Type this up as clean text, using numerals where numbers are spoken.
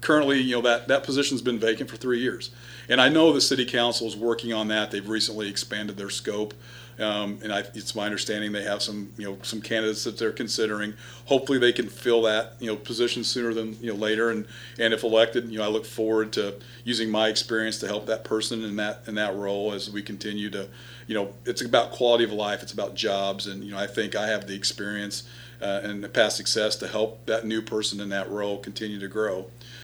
currently, that position's been vacant for 3 years. And I know the city council is working on that. They've recently expanded their scope. It's my understanding they have some candidates that they're considering. Hopefully they can fill that, position sooner than, later. And if elected, I look forward to using my experience to help that person in that role as we continue to, it's about quality of life. It's about jobs. And, I think I have the experience and the past success to help that new person in that role continue to grow.